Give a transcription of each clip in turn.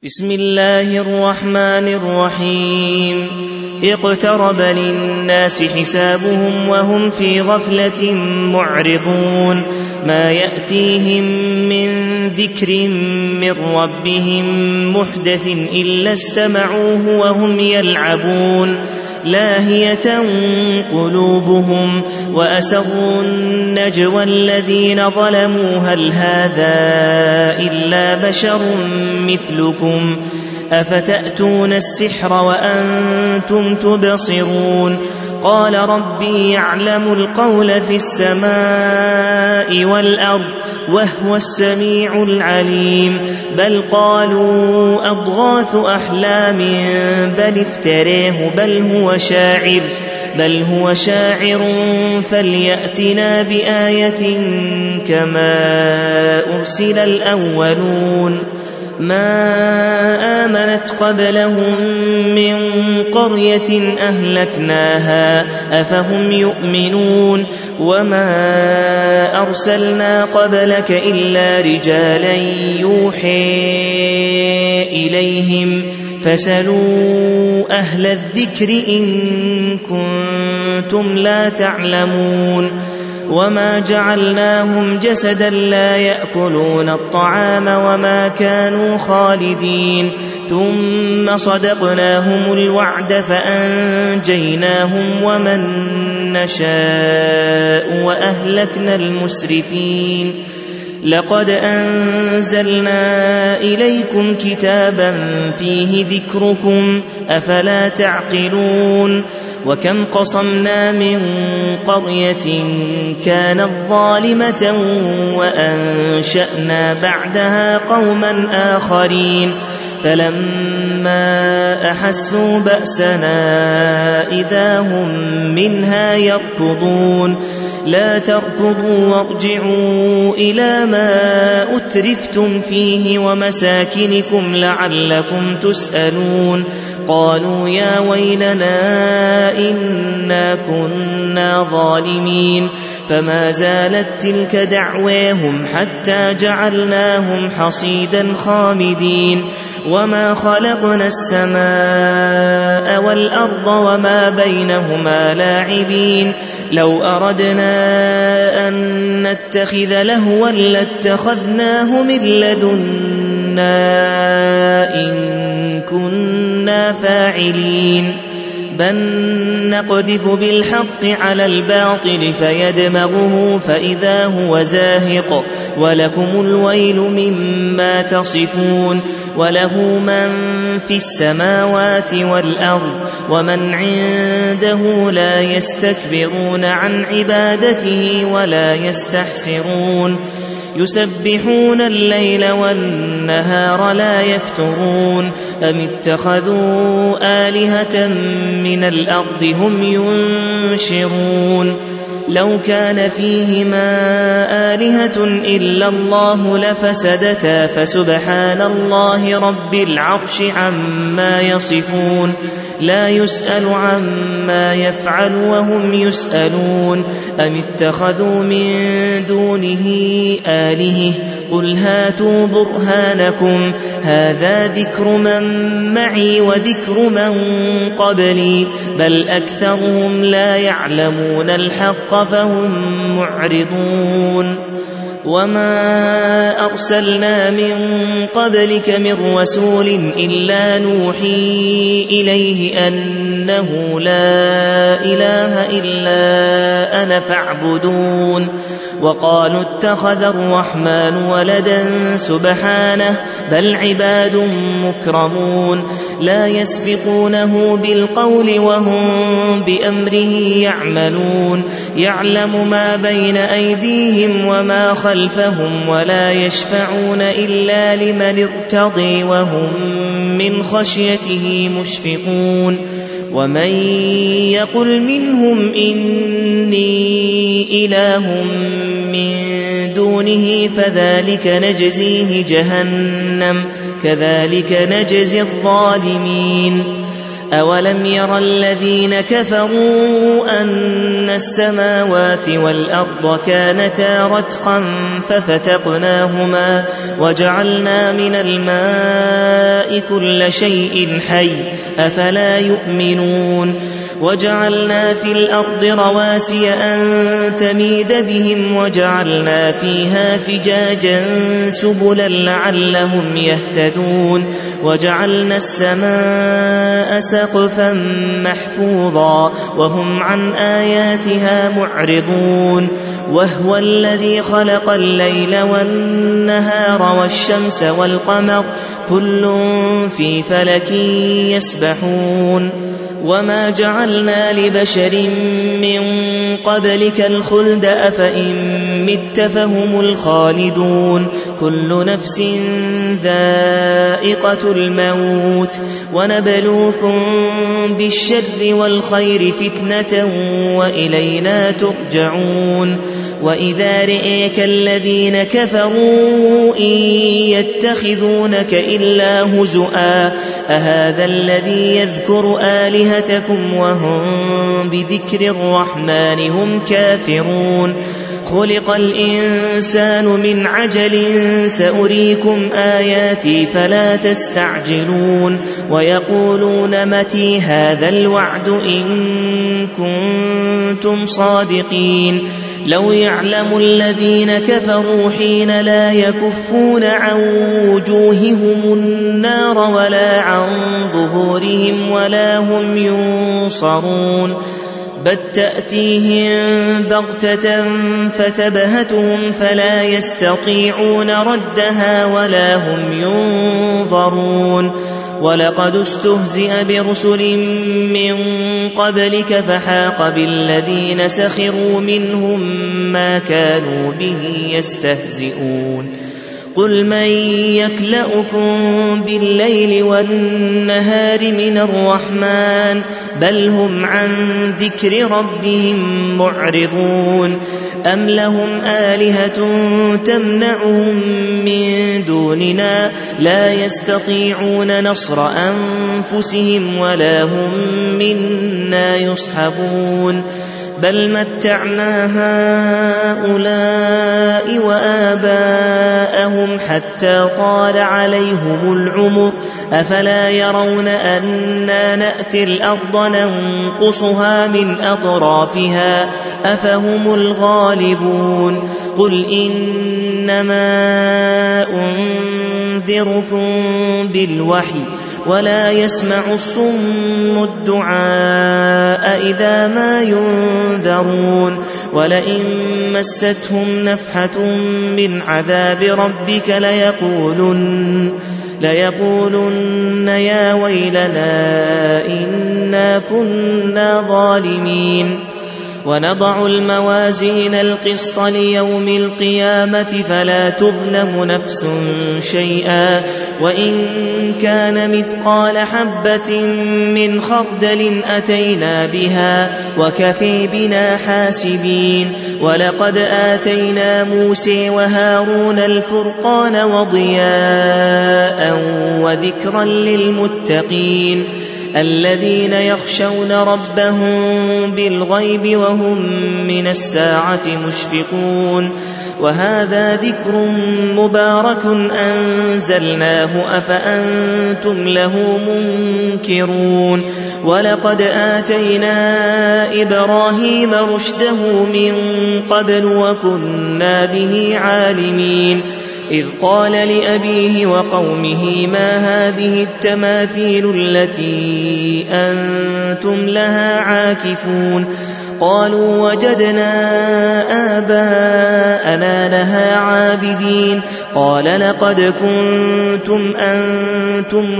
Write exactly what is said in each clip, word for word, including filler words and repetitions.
بسم الله الرحمن الرحيم اقترب للناس حسابهم وهم في غفلة معرضون ما يأتيهم من ذكر من ربهم محدث إلا استمعوه وهم يلعبون لاهية قلوبهم وأسروا النجوى الذين ظلموا هل هذا إلا بشر مثلكم أفتأتون السحر وأنتم تبصرون قال ربي يعلم القول في السماء والأرض وهو السميع العليم بل قالوا أضغاث أحلام بل افتريه بل هو شاعر بل هو شاعر فليأتنا بآية كما أرسل الأولون ما آمنت قبلهم من قرية أهلكناها أفهم يؤمنون وما أرسلنا قبلك إلا رجالا يوحي إليهم فسلوا أهل الذكر إن كنتم لا تعلمون وما جعلناهم جسدا لا يأكلون الطعام وما كانوا خالدين ثم صدقناهم الوعد فأنجيناهم ومن نشاء وأهلكنا المسرفين لقد أنزلنا إليكم كتابا فيه ذكركم أفلا تعقلون وكم قصمنا من قرية كانت ظالمة وأنشأنا بعدها قوما آخرين فلما أحسوا بأسنا إذا هم منها يركضون لا تركضوا وارجعوا إلى ما أترفتم فيه ومساكنكم لعلكم تسألون قالوا يا ويلنا إنا كنا ظالمين فما زالت تلك دعواهم حتى جعلناهم حصيدا خامدين وما خلقنا السماء والأرض وما بينهما لاعبين لو أردنا أن نتخذ لهوا لاتخذناه من لدنا إن كنا فاعلين بل نقذف بالحق على الباطل فيدمغه فإذا هو زاهق ولكم الويل مما تصفون وله من في السماوات والأرض ومن عنده لا يستكبرون عن عبادته ولا يستحسرون يسبحون الليل والنهار لا يفترون أم اتخذوا آلهة من الأرض هم ينشرون لو كان فيهما آلهة إلا الله لفسدتا فسبحان الله رب العرش عما يصفون لا يسأل عما يفعل وهم يسألون أم اتخذوا من دونه آلهة قل هاتوا برهانكم هذا ذكر من معي وذكر من قبلي بل أكثرهم لا يعلمون الحق فهم معرضون وما أرسلنا من قبلك من رسول إلا نوحي إليه أنه لا إله إلا أنا فاعبدون وقالوا اتخذ الرحمن ولدا سبحانه بل عباد مكرمون لا يسبقونه بالقول وهم بأمره يعملون يعلم ما بين أيديهم وما خلفهم ولا يشفعون إلا لمن ارتضي وهم من خشيته مشفقون ومن يقل منهم إني إله من دونه فذلك نجزيه جهنم كذلك نجزي الظالمين أولم ير الذين كفروا أن السماوات والأرض كانتا رتقا ففتقناهما وجعلنا من الماء كل شيء حي أفلا يؤمنون وجعلنا في الأرض رواسي أن تميد بهم وجعلنا فيها فجاجا سبلا لعلهم يهتدون وجعلنا السماء سقفا محفوظا وهم عن آياتها معرضون وهو الذي خلق الليل والنهار والشمس والقمر كل في فلك يسبحون وما جعلنا لبشر من قبلك الخلد أفإن مت فهم الخالدون كل نفس ذائقة الموت ونبلوكم بالشر والخير فتنة وإلينا ترجعون وإذا رئيك الذين كفروا إن يتخذونك إلا هزؤا أهذا الذي يذكر آلهتكم وهم بذكر الرحمن هم كافرون خلق الإنسان من عجل سأريكم آياتي فلا تستعجلون ويقولون متى هذا الوعد إن كنتم صادقين لو يعلم الذين كفروا حين لا يكفون عن وجوههم النار ولا عن ظهورهم ولا هم ينصرون بل تأتيهم بغتة فتبهتهم فلا يستطيعون ردها ولا هم ينظرون ولقد استهزئ برسل من قبلك فحاق بالذين سخروا منهم ما كانوا به يستهزئون قل من يكلؤكم بالليل والنهار من الرحمن بل هم عن ذكر ربهم معرضون أم لهم آلهة تمنعهم من دوننا لا يستطيعون نصر أنفسهم ولا هم منا يصحبون بل متعنا هؤلاء وآباءهم حتى طال عليهم العمر أفلا يرون أنا نأتي الأرض ننقصها من أطرافها أفهم الغالبون قل إنما أنذركم بالوحي ولا يسمع الصم الدعاء إذا ما ينذرون ولئن مستهم نفحة من عذاب ربك ليقولن ليقولن يا ويلنا إنا كنا ظالمين ونضع الموازين القسط ليوم القيامة فلا تظلم نفس شيئا وإن كان مثقال حبة من خردل أتينا بها وكفي بنا حاسبين ولقد آتينا موسى وهارون الفرقان وضياء وذكرا للمتقين الذين يخشون ربهم بالغيب وهم من الساعة مشفقون وهذا ذكر مبارك أنزلناه أفأنتم له منكرون ولقد آتينا إبراهيم رشده من قبل وكنا به عالمين إذ قال لأبيه وقومه ما هذه التماثيل التي أنتم لها عاكفون قالوا وجدنا آباءنا لها عابدين قال لقد كنتم أنتم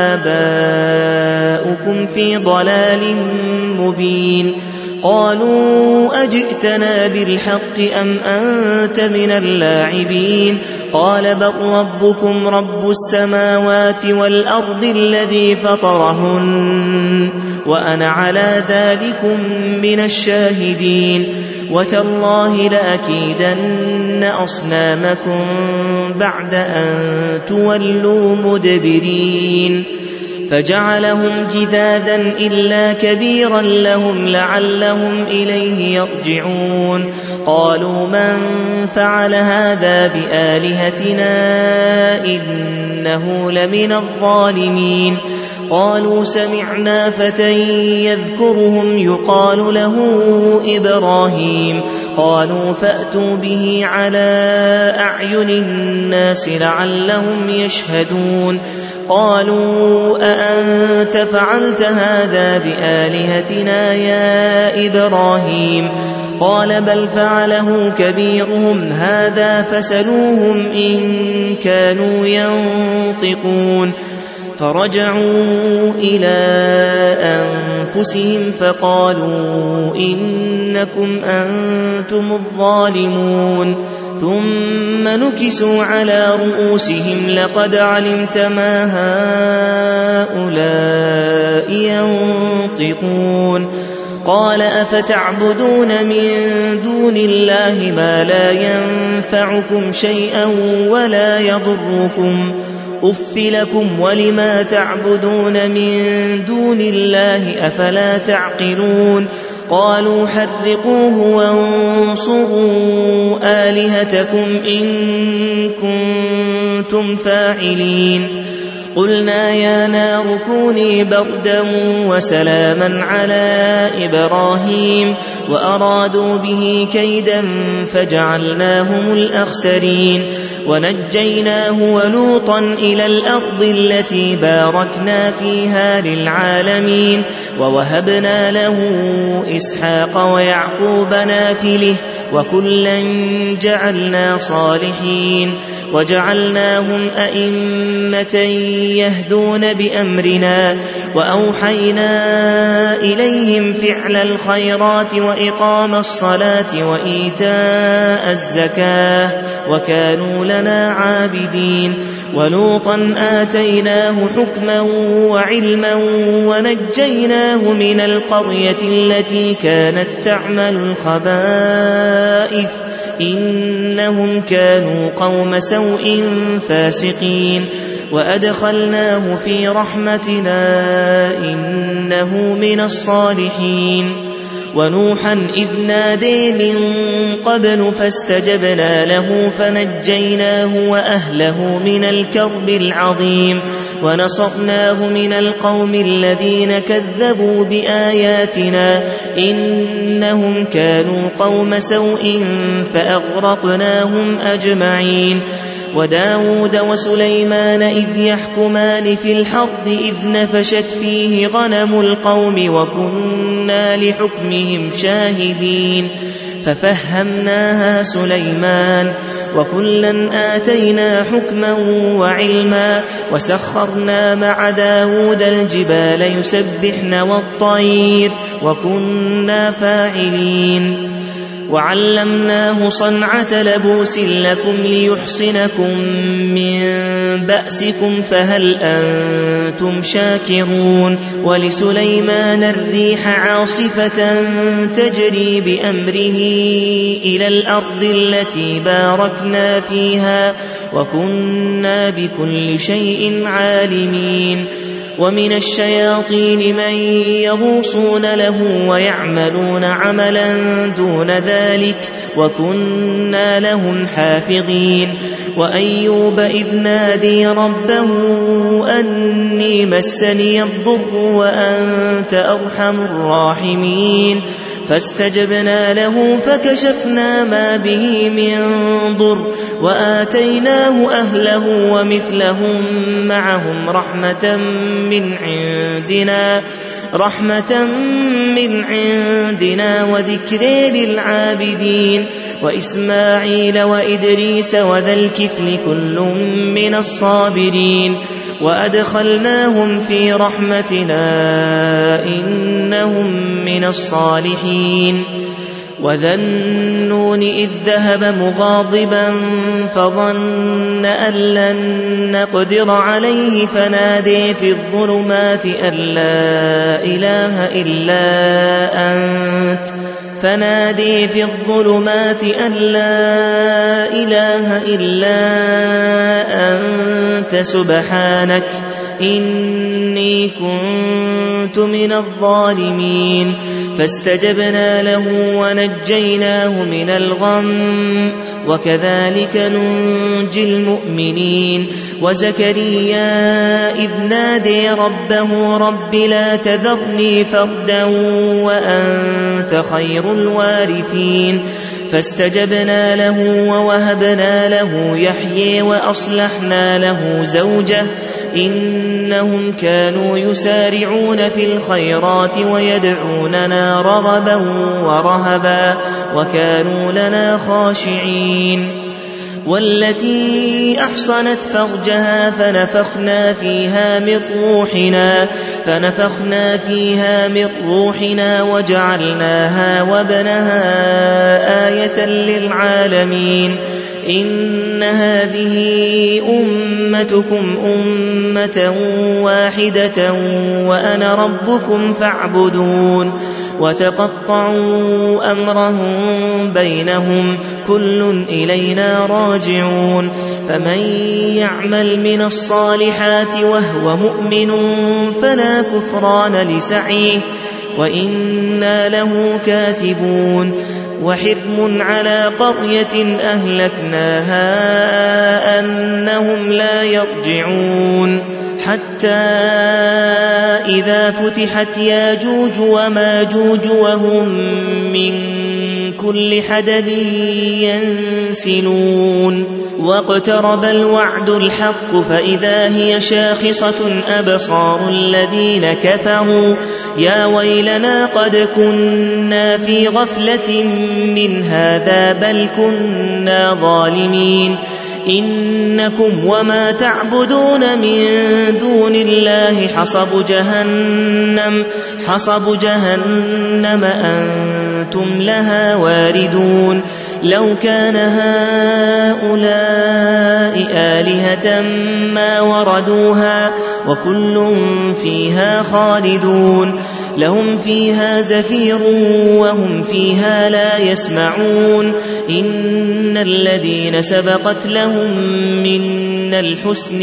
وآباؤكم في ضلال مبين قالوا أجئتنا بالحق أم أنت من اللاعبين قال بل ربكم رب السماوات والأرض الذي فطرهن وأنا على ذلكم من الشاهدين وتالله لأكيدن أصنامكم بعد أن تولوا مدبرين فجعلهم جذاذا إلا كبيرا لهم لعلهم إليه يرجعون قالوا من فعل هذا بآلهتنا إنه لمن الظالمين قالوا سمعنا فتى يذكرهم يقال له إبراهيم قالوا فأتوا به على أعين الناس لعلهم يشهدون قالوا أأنت فعلت هذا بآلهتنا يا إبراهيم قال بل فعله كبيرهم هذا فسلوهم إن كانوا ينطقون فرجعوا إلى أنفسهم فقالوا إنكم أنتم الظالمون ثم نكسوا على رؤوسهم لقد علمت ما هؤلاء ينطقون قال أفتعبدون من دون الله ما لا ينفعكم شيئا ولا يضركم أف لكم ولما تعبدون من دون الله أفلا تعقلون قالوا حرقوه وانصروا آلهتكم إن كنتم فاعلين قلنا يا نار كوني بردا وسلاما على إبراهيم وأرادوا به كيدا فجعلناهم الأخسرين ونجيناه ولوطا إلى الأرض التي باركنا فيها للعالمين ووهبنا له إسحاق ويعقوب نافله وكلا جعلنا صالحين وجعلناهم أئمة يهدون بأمرنا وأوحينا إليهم فعل الخيرات وإقام الصلاة وإيتاء الزكاة وكانوا لنا عابدين ولوطا آتيناه حكما وعلما ونجيناه من القرية التي كانت تعمل الخبائث إنهم كانوا قوم سوء فاسقين وأدخلناه في رحمتنا إنه من الصالحين ونوحا إذ نادي من قبل فاستجبنا له فنجيناه وأهله من الكرب العظيم ونصرناه من القوم الذين كذبوا بآياتنا إنهم كانوا قوم سوء فأغرقناهم أجمعين وداود وسليمان إذ يحكمان في الحرث إذ نفشت فيه غنم القوم وكنا لحكمهم شاهدين ففهمناها سليمان وكلا آتينا حكما وعلما وسخرنا مع داود الجبال يسبحن والطير وكنا فاعلين وعلمناه صنعة لبوس لكم ليحصنكم من بأسكم فهل أنتم شاكرون ولسليمان الريح عاصفة تجري بأمره إلى الأرض التي باركنا فيها وكنا بكل شيء عالمين ومن الشياطين من يغوصون له ويعملون عملا دون ذلك وكنا لهم حافظين وأيوب إذ نادي ربه أني مسني الضر وأنت أرحم الراحمين فاستجبنا له فكشفنا ما به من ضر وآتيناه أهله ومثلهم معهم رحمة من عندنا رحمة من عندنا وذكر للعابدين وإسماعيل وإدريس وذا الكفل كل من الصابرين وأدخلناهم في رحمتنا إنهم من الصالحين وذا النون إذ ذهب مغاضبا فظن أن لن نقدر عليه فنادي في الظلمات أن لا إله إلا أنت فنادي في الظلمات أن لا إله إلا أنت سبحانك إني إني كنت من الظالمين فاستجبنا له ونجيناه من الغم وكذلك ننجي المؤمنين وزكريا إذ نادي ربه رب لا تذرني فردا وأنت خير الوارثين فاستجبنا له ووهبنا له يحيى وأصلحنا له زوجه إنهم كانوا يسارعون في الخيرات ويدعوننا رغبا ورهبا وكانوا لنا خاشعين والتي أحصنت فرجها فنفخنا فيها من روحنا فنفخنا فيها من روحنا وجعلناها وابنها آية للعالمين إن هذه أمتكم أمة واحدة وأنا ربكم فاعبدون وتقطعوا أمرهم بينهم كل إلينا راجعون فمن يعمل من الصالحات وهو مؤمن فلا كفران لسعيه وإنا له كاتبون وحرم على قرية أهلكناها أنهم لا يرجعون حتى إذا فتحت ياجوج وماجوج وهم من كل حدب ينسلون واقترب الوعد الحق فإذا هي شاخصة أبصار الذين كفروا يا ويلنا قد كنا في غفلة من هذا بل كنا ظالمين إنكم وما تعبدون من دون الله حصب جهنم حصب جهنم أنتم لها واردون لو كان هؤلاء آلهة ما وردوها وكل فيها خالدون لهم فيها زفير وهم فيها لا يسمعون إن الذين سبقت لهم منا الحسن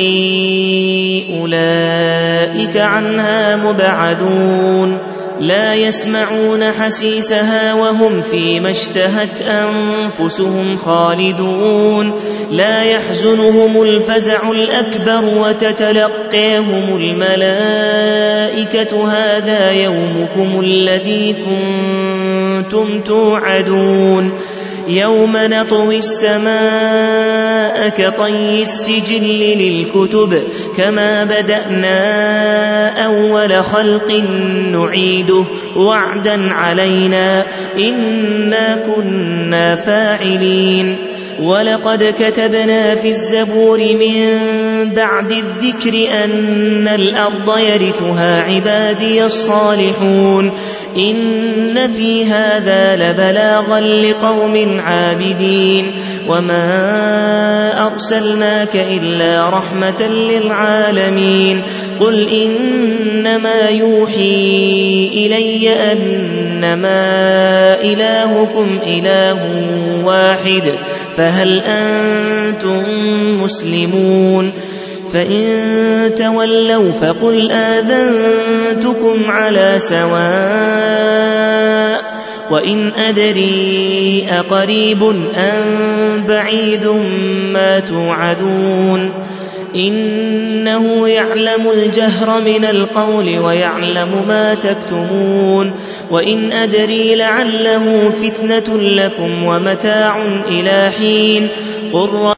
أولئك عنها مبعدون لا يسمعون حسيسها وهم فيما اشتهت أنفسهم خالدون لا يحزنهم الفزع الأكبر وتتلقيهم الملائكة هذا يومكم الذي كنتم توعدون يوم نطوي السماء كطي السجل للكتب كما بدأنا أول خلق نعيده وعدا علينا إنا كنا فاعلين ولقد كتبنا في الزبور من بعد الذكر أن الأرض يرثها عبادي الصالحون إن في هذا لبلاغا لقوم عابدين وما أرسلناك إلا رحمة للعالمين قل إنما يوحي إلي أنما إلهكم إله واحد فهل أنتم مسلمون فإن تولوا فقل آذنتكم على سواء وإن أدري أقريب أم بعيد ما توعدون إنه يعلم الجهر من القول ويعلم ما تكتمون وإن أدري لعله فتنة لكم ومتاع إلى حين قل